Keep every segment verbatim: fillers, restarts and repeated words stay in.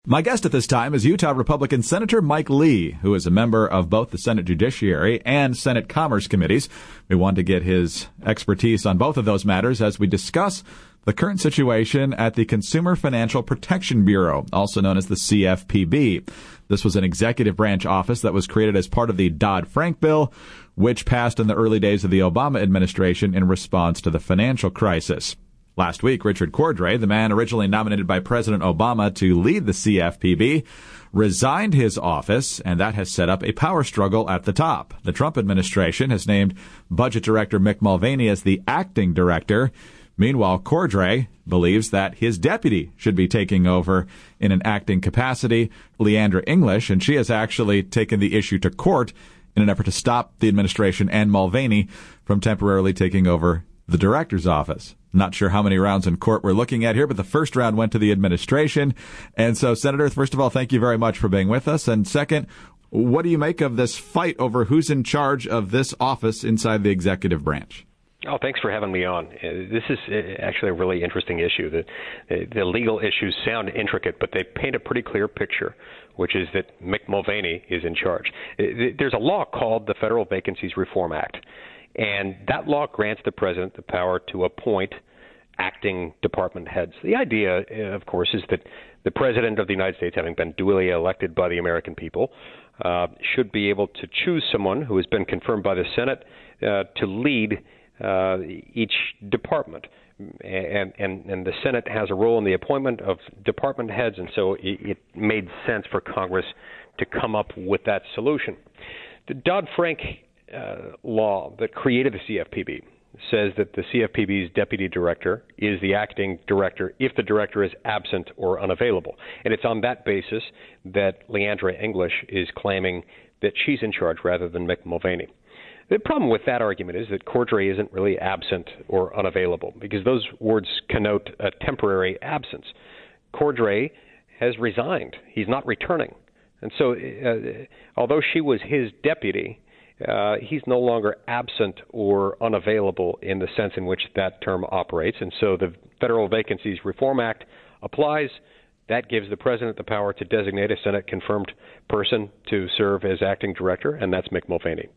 My guest at this time is Utah Republican Senator Mike Lee, who is a member of both the Senate Judiciary and Senate Commerce Committees. We want to get his expertise on both of those matters as we discuss the current situation at the Consumer Financial Protection Bureau, also known as the C F P B. This was an executive branch office that was created as part of the Dodd-Frank bill, which passed in the early days of the Obama administration in response to the financial crisis. Last week, Richard Cordray, the man originally nominated by President Obama to lead the C F P B, resigned his office, and that has set up a power struggle at the top. The Trump administration has named Budget Director Mick Mulvaney as the acting director. Meanwhile, Cordray believes that his deputy should be taking over in an acting capacity, Leandra English, and she has actually taken the issue to court in an effort to stop the administration and Mulvaney from temporarily taking over the director's office. Not sure how many rounds in court we're looking at here, but the first round went to the administration. And so, Senator, first of all, thank you very much for being with us. And second, what do you make of this fight over who's in charge of this office inside the executive branch? Oh, thanks for having me on. Uh, this is uh, actually a really interesting issue. The, uh, the legal issues sound intricate, but they paint a pretty clear picture, which is that Mick Mulvaney is in charge. Uh, there's a law called the Federal Vacancies Reform Act. And that law grants the president the power to appoint acting department heads. The idea, of course, is that the president of the United States, having been duly elected by the American people, uh, should be able to choose someone who has been confirmed by the Senate uh, to lead uh, each department. And, and, and the Senate has a role in the appointment of department heads, and so it, it made sense for Congress to come up with that solution. The Dodd-Frank Uh, law that created the C F P B says that the C F P B's deputy director is the acting director if the director is absent or unavailable. And it's on that basis that Leandra English is claiming that she's in charge rather than Mick Mulvaney. The problem with that argument is that Cordray isn't really absent or unavailable, because those words connote a temporary absence. Cordray has resigned. He's not returning. And so uh, although she was his deputy, Uh, he's no longer absent or unavailable in the sense in which that term operates. And so the Federal Vacancies Reform Act applies. That gives the president the power to designate a Senate-confirmed person to serve as acting director, and that's Mick Mulvaney.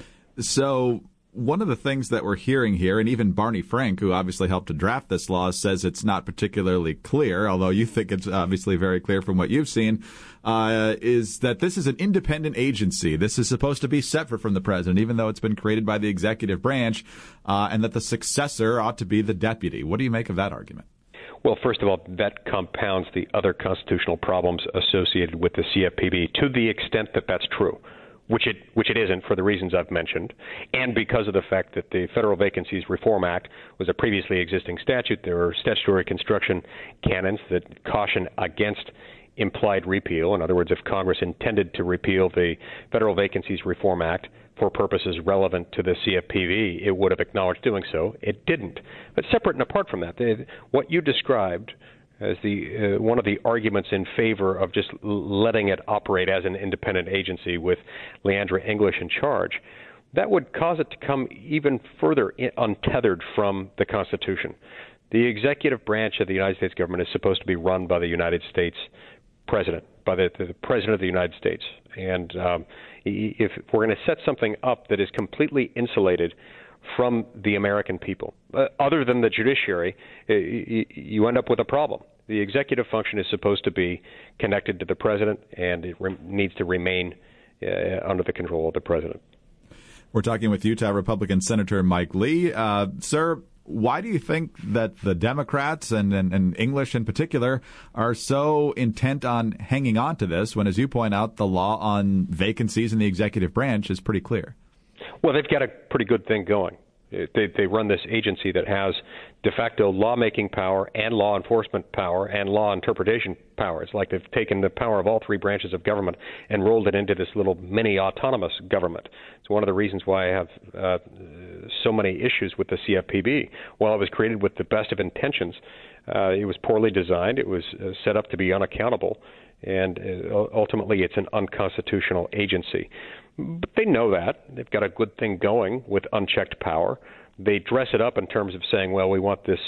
So one of the things that we're hearing here, and even Barney Frank, who obviously helped to draft this law, says it's not particularly clear, although you think it's obviously very clear from what you've seen, uh, is that this is an independent agency. This is supposed to be separate from the president, even though it's been created by the executive branch, uh, and that the successor ought to be the deputy. What do you make of that argument? Well, first of all, that compounds the other constitutional problems associated with the C F P B to the extent that that's true. Which it which it isn't for the reasons I've mentioned, and because of the fact that the Federal Vacancies Reform Act was a previously existing statute. There are statutory construction canons that caution against implied repeal. In other words, if Congress intended to repeal the Federal Vacancies Reform Act for purposes relevant to the C F P B, it would have acknowledged doing so. It didn't. But separate and apart from that, the, what you described as the uh, one of the arguments in favor of just letting it operate as an independent agency with Leandra English in charge, that would cause it to come even further in, untethered from the Constitution. The executive branch of the United States government is supposed to be run by the United States president, by the, the president of the United States. And um, if we're going to set something up that is completely insulated from the American people, Uh, other than the judiciary, uh, you, you end up with a problem. The executive function is supposed to be connected to the president, and it re- needs to remain uh, under the control of the president. We're talking with Utah Republican Senator Mike Lee. Uh, sir, why do you think that the Democrats, and, and, and English in particular, are so intent on hanging on to this when, as you point out, the law on vacancies in the executive branch is pretty clear? Well, they've got a pretty good thing going. They, they run this agency that has de facto lawmaking power and law enforcement power and law interpretation power. It's like they've taken the power of all three branches of government and rolled it into this little mini autonomous government. It's one of the reasons why I have uh, so many issues with the C F P B. While it was created with the best of intentions, uh, it was poorly designed. It was uh, set up to be unaccountable, and uh, ultimately it's an unconstitutional agency. But they know that. They've got a good thing going with unchecked power. They dress it up in terms of saying, well, we want this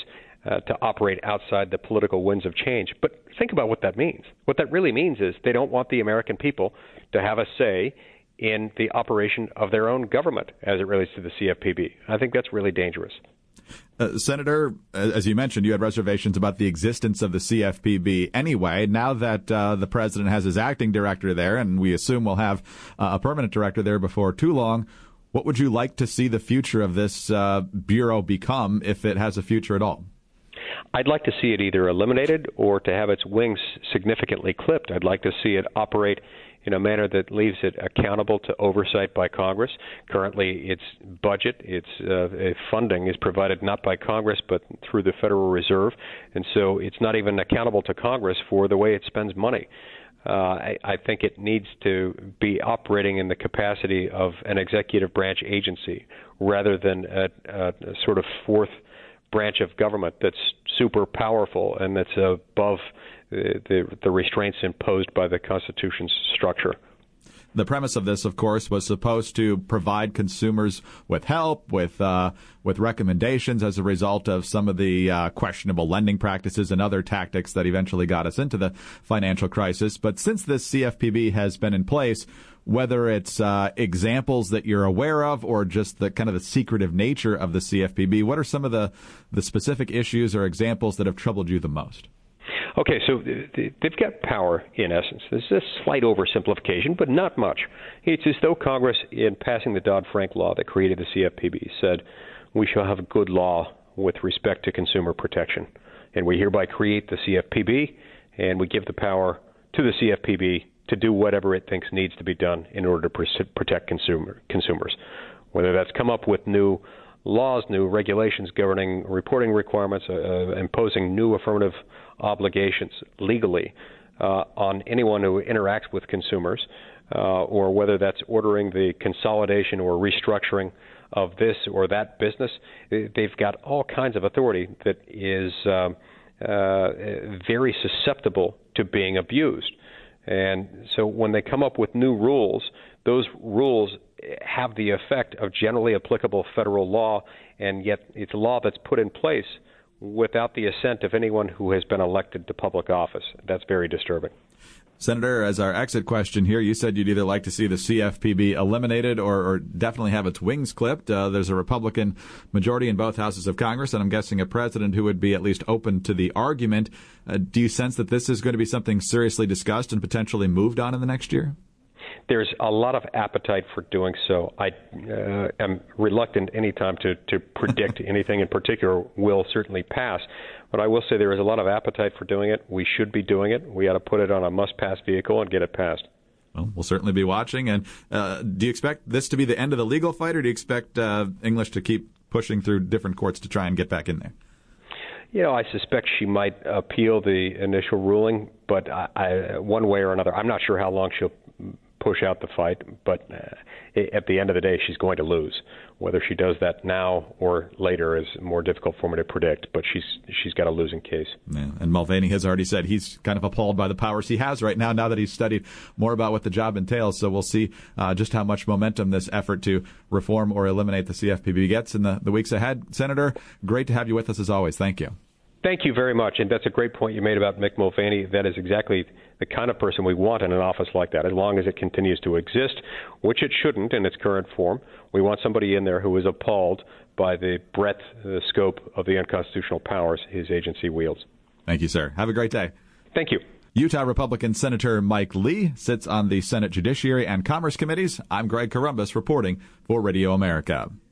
uh, to operate outside the political winds of change. But think about what that means. What that really means is they don't want the American people to have a say in the operation of their own government as it relates to the C F P B. I think that's really dangerous. Uh, Senator, as you mentioned, you had reservations about the existence of the C F P B anyway. Now that uh, the president has his acting director there, and we assume we'll have uh, a permanent director there before too long, what would you like to see the future of this uh, bureau become, if it has a future at all? I'd like to see it either eliminated or to have its wings significantly clipped. I'd like to see it operate in a manner that leaves it accountable to oversight by Congress. Currently, its budget, its uh, funding is provided not by Congress but through the Federal Reserve, and so it's not even accountable to Congress for the way it spends money. Uh, I, I think it needs to be operating in the capacity of an executive branch agency rather than a, a, a sort of fourth branch of government that's super powerful and that's above the, the, the restraints imposed by the Constitution's structure. The premise of this, of course, was supposed to provide consumers with help, with uh, with recommendations as a result of some of the uh, questionable lending practices and other tactics that eventually got us into the financial crisis. But since this C F P B has been in place, whether it's uh, examples that you're aware of or just the kind of the secretive nature of the C F P B, what are some of the, the specific issues or examples that have troubled you the most? Okay, so they've got power, in essence. This is a slight oversimplification, but not much. It's as though Congress, in passing the Dodd-Frank law that created the C F P B, said we shall have a good law with respect to consumer protection. And we hereby create the C F P B, and we give the power to the C F P B to do whatever it thinks needs to be done in order to protect consumer, consumers, whether that's come up with new laws, new regulations governing reporting requirements, uh, imposing new affirmative obligations legally uh, on anyone who interacts with consumers, uh, or whether that's ordering the consolidation or restructuring of this or that business. They've got all kinds of authority that is um, uh, very susceptible to being abused. And so when they come up with new rules, those rules have the effect of generally applicable federal law, and yet it's a law that's put in place without the assent of anyone who has been elected to public office. That's very disturbing. Senator, as our exit question here, you said you'd either like to see the C F P B eliminated or, or definitely have its wings clipped. Uh, there's a Republican majority in both houses of Congress, and I'm guessing a president who would be at least open to the argument. Uh, do you sense that this is going to be something seriously discussed and potentially moved on in the next year? There's a lot of appetite for doing so. I uh, am reluctant any time to, to predict anything in particular will certainly pass. But I will say there is a lot of appetite for doing it. We should be doing it. We ought to put it on a must-pass vehicle and get it passed. Well, we'll certainly be watching. And uh, do you expect this to be the end of the legal fight, or do you expect uh, English to keep pushing through different courts to try and get back in there? You know, I suspect she might appeal the initial ruling, but I, I, one way or another, I'm not sure how long she'll push out the fight, but uh, at the end of the day, she's going to lose. Whether she does that now or later is more difficult for me to predict, but she's she's got a losing case. Yeah, and Mulvaney has already said he's kind of appalled by the powers he has right now, now that he's studied more about what the job entails. So we'll see uh, just how much momentum this effort to reform or eliminate the C F P B gets in the, the weeks ahead. Senator, great to have you with us as always. Thank you. Thank you very much, and that's a great point you made about Mick Mulvaney. That is exactly the kind of person we want in an office like that, as long as it continues to exist, which it shouldn't in its current form. We want somebody in there who is appalled by the breadth, the scope of the unconstitutional powers his agency wields. Thank you, sir. Have a great day. Thank you. Utah Republican Senator Mike Lee sits on the Senate Judiciary and Commerce Committees. I'm Greg Corombos reporting for Radio America.